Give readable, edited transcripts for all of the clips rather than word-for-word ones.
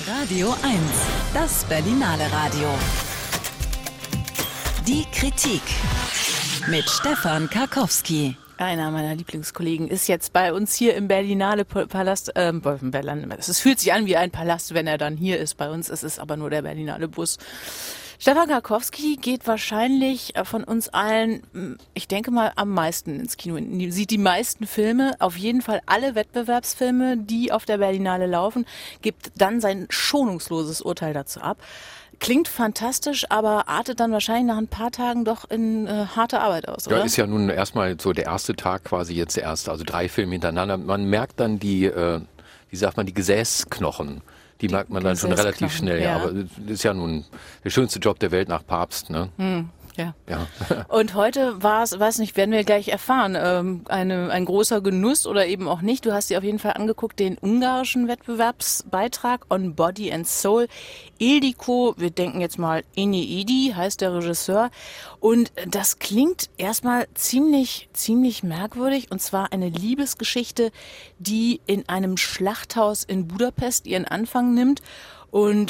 Radio 1, das Berlinale Radio. Die Kritik mit Stefan Karkowski. Einer meiner Lieblingskollegen ist jetzt bei uns hier im Berlinale Palast. Es fühlt sich an wie ein Palast, wenn er dann hier ist bei uns. Es ist aber nur der Berlinale Bus. Stefan Karkowski geht wahrscheinlich von uns allen, ich denke mal, am meisten ins Kino. Sieht die meisten Filme, auf jeden Fall alle Wettbewerbsfilme, die auf der Berlinale laufen, gibt dann sein schonungsloses Urteil dazu ab. Klingt fantastisch, aber artet dann wahrscheinlich nach ein paar Tagen doch in harte Arbeit aus, oder? Ja, ist ja nun erstmal so der erste Tag quasi jetzt der erste, also 3 Filme hintereinander. Man merkt dann die Gesäßknochen. Die merkt man dann schon relativ schnell, ja. Aber das ist ja nun der schönste Job der Welt nach Papst, ne? Ja. Und heute war es, weiß nicht, werden wir gleich erfahren, ein großer Genuss oder eben auch nicht. Du hast dir auf jeden Fall angeguckt, den ungarischen Wettbewerbsbeitrag On Body and Soul. Ildikó, wir denken jetzt mal Enyedi, heißt der Regisseur. Und das klingt erstmal ziemlich merkwürdig. Und zwar eine Liebesgeschichte, die in einem Schlachthaus in Budapest ihren Anfang nimmt. Und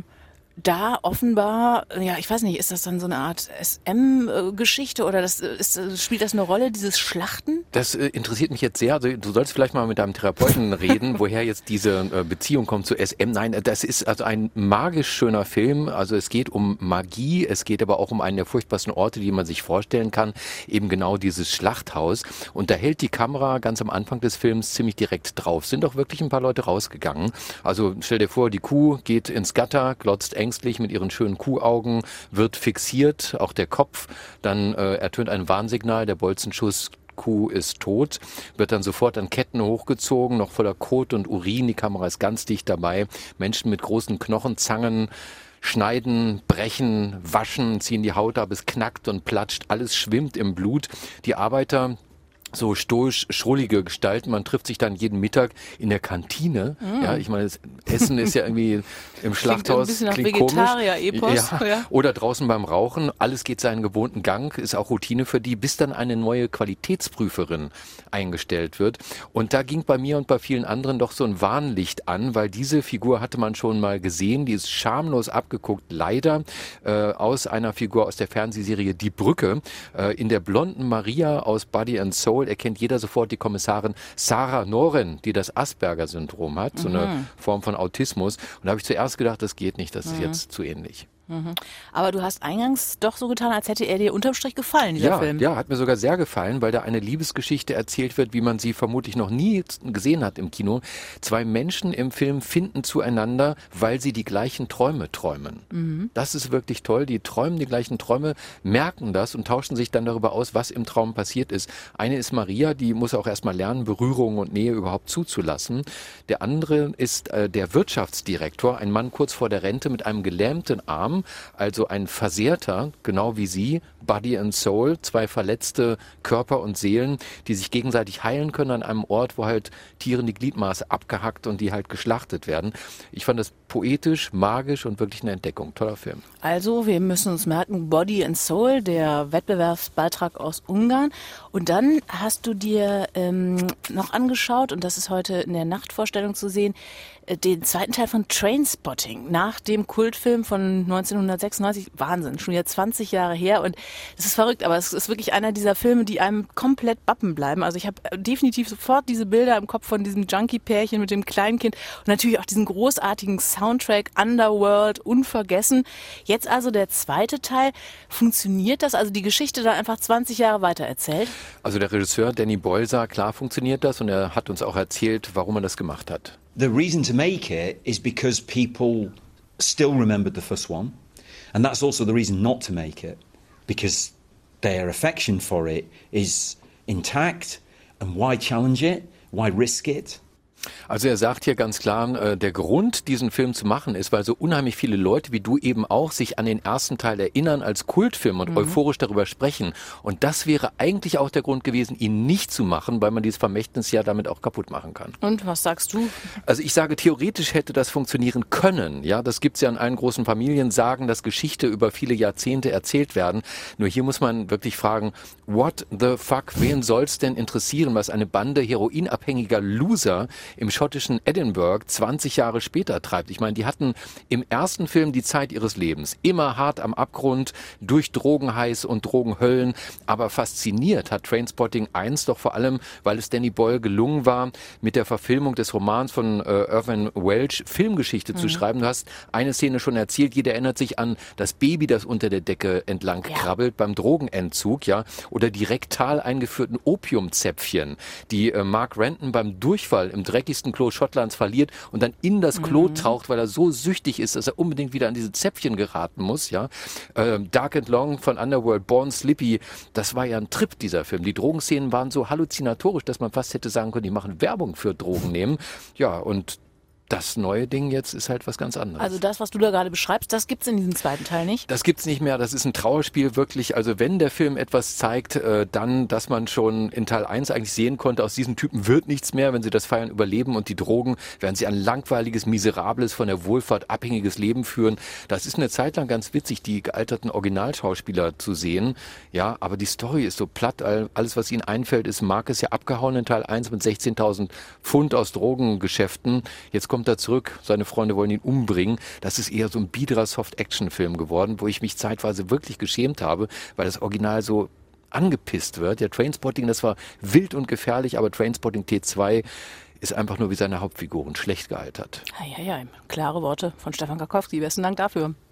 da offenbar, ja, ich weiß nicht, ist das dann so eine Art SM-Geschichte oder spielt das eine Rolle, dieses Schlachten? Das interessiert mich jetzt sehr. Also du sollst vielleicht mal mit deinem Therapeuten reden, woher jetzt diese Beziehung kommt zu SM. Nein, das ist also ein magisch schöner Film. Also es geht um Magie, es geht aber auch um einen der furchtbarsten Orte, die man sich vorstellen kann. Eben genau dieses Schlachthaus. Und da hält die Kamera ganz am Anfang des Films ziemlich direkt drauf. Sind auch wirklich ein paar Leute rausgegangen. Also stell dir vor, die Kuh geht ins Gatter, glotzt ängstlich mit ihren schönen Kuhaugen, wird fixiert, auch der Kopf, dann ertönt ein Warnsignal, der Bolzenschuss, Kuh ist tot, wird dann sofort an Ketten hochgezogen, noch voller Kot und Urin, die Kamera ist ganz dicht dabei, Menschen mit großen Knochenzangen schneiden, brechen, waschen, ziehen die Haut ab, es knackt und platscht, alles schwimmt im Blut, die Arbeiter, so stoisch, schrullige Gestalten. Man trifft sich dann jeden Mittag in der Kantine. Ja, ich meine, das Essen ist ja irgendwie im Schlachthaus. Klingt komisch. Vegetarier-Epos. Ja. Oder draußen beim Rauchen. Alles geht seinen gewohnten Gang. Ist auch Routine für die, bis dann eine neue Qualitätsprüferin eingestellt wird. Und da ging bei mir und bei vielen anderen doch so ein Warnlicht an, weil diese Figur hatte man schon mal gesehen. Die ist schamlos abgeguckt, leider, aus einer Figur aus der Fernsehserie Die Brücke. In der blonden Maria aus Body and Soul erkennt jeder sofort die Kommissarin Sarah Noren, die das Asperger-Syndrom hat, so eine Form von Autismus. Und da habe ich zuerst gedacht, das geht nicht, das ist jetzt zu ähnlich. Aber du hast eingangs doch so getan, als hätte er dir unterm Strich gefallen, dieser Film. Ja, hat mir sogar sehr gefallen, weil da eine Liebesgeschichte erzählt wird, wie man sie vermutlich noch nie gesehen hat im Kino. 2 Menschen im Film finden zueinander, weil sie die gleichen Träume träumen. Das ist wirklich toll. Die träumen die gleichen Träume, merken das und tauschen sich dann darüber aus, was im Traum passiert ist. Eine ist Maria, die muss auch erstmal lernen, Berührung und Nähe überhaupt zuzulassen. Der andere ist der Wirtschaftsdirektor, ein Mann kurz vor der Rente mit einem gelähmten Arm, also ein Versehrter, genau wie sie, Body and Soul, 2 verletzte Körper und Seelen, die sich gegenseitig heilen können an einem Ort, wo halt Tieren die Gliedmaße abgehackt und die halt geschlachtet werden. Ich fand das poetisch, magisch und wirklich eine Entdeckung. Toller Film. Also, wir müssen uns merken, Body and Soul, der Wettbewerbsbeitrag aus Ungarn. Und dann hast du dir noch angeschaut, und das ist heute in der Nachtvorstellung zu sehen, den zweiten Teil von Trainspotting, nach dem Kultfilm von 1996. Wahnsinn, schon wieder 20 Jahre her. Und es ist verrückt, aber es ist wirklich einer dieser Filme, die einem komplett bappen bleiben. Also ich habe definitiv sofort diese Bilder im Kopf von diesem Junkie-Pärchen mit dem Kleinkind und natürlich auch diesen großartigen Soundtrack Underworld, unvergessen. Jetzt also der zweite Teil. Funktioniert das? Also die Geschichte dann einfach 20 Jahre weiter erzählt? Also der Regisseur Danny Boyle, klar funktioniert das und er hat uns auch erzählt, warum er das gemacht hat. The reason to make it is because people still remembered the first one. And that's also the reason not to make it, because their affection for it is intact. And why challenge it? Why risk it? Also er sagt hier ganz klar, der Grund, diesen Film zu machen, ist, weil so unheimlich viele Leute wie du eben auch sich an den ersten Teil erinnern als Kultfilm und euphorisch darüber sprechen. Und das wäre eigentlich auch der Grund gewesen, ihn nicht zu machen, weil man dieses Vermächtnis ja damit auch kaputt machen kann. Und was sagst du? Also ich sage, theoretisch hätte das funktionieren können. Ja, das gibt's ja in allen großen Familien, sagen, dass Geschichte über viele Jahrzehnte erzählt werden. Nur hier muss man wirklich fragen, what the fuck, wen soll's denn interessieren, was eine Bande heroinabhängiger Loser im schottischen Edinburgh 20 Jahre später treibt. Ich meine, die hatten im ersten Film die Zeit ihres Lebens. Immer hart am Abgrund, durch Drogenheiß und Drogenhöllen. Aber fasziniert hat Trainspotting 1 doch vor allem, weil es Danny Boyle gelungen war, mit der Verfilmung des Romans von Irvine Welsh Filmgeschichte zu schreiben. Du hast eine Szene schon erzählt, jeder erinnert sich an das Baby, das unter der Decke entlang krabbelt beim Drogenentzug, ja, oder die rektal eingeführten Opiumzäpfchen, die Mark Renton beim Durchfall im dreckigsten Klo Schottlands verliert und dann in das Klo taucht, weil er so süchtig ist, dass er unbedingt wieder an diese Zäpfchen geraten muss, ja. Dark and Long von Underworld, Born Slippy, das war ja ein Trip, dieser Film. Die Drogenszenen waren so halluzinatorisch, dass man fast hätte sagen können, die machen Werbung für Drogen nehmen. Ja, und das neue Ding jetzt ist halt was ganz anderes. Also das, was du da gerade beschreibst, das gibt's in diesem zweiten Teil nicht? Das gibt's nicht mehr. Das ist ein Trauerspiel wirklich. Also wenn der Film etwas zeigt, dann, dass man schon in Teil 1 eigentlich sehen konnte, aus diesen Typen wird nichts mehr. Wenn sie das Feiern überleben und die Drogen, werden sie ein langweiliges, miserables, von der Wohlfahrt abhängiges Leben führen. Das ist eine Zeit lang ganz witzig, die gealterten Originalschauspieler zu sehen. Ja, aber die Story ist so platt. Alles, was ihnen einfällt, ist, Mark ist ja abgehauen in Teil 1 mit 16.000 Pfund aus Drogengeschäften. Jetzt kommt er zurück, seine Freunde wollen ihn umbringen. Das ist eher so ein biederer Soft-Action-Film geworden, wo ich mich zeitweise wirklich geschämt habe, weil das Original so angepisst wird. Ja, Trainspotting, das war wild und gefährlich, aber Trainspotting T2 ist einfach nur wie seine Hauptfiguren schlecht gealtert. Ja, klare Worte von Stefan Karkowski. Besten Dank dafür.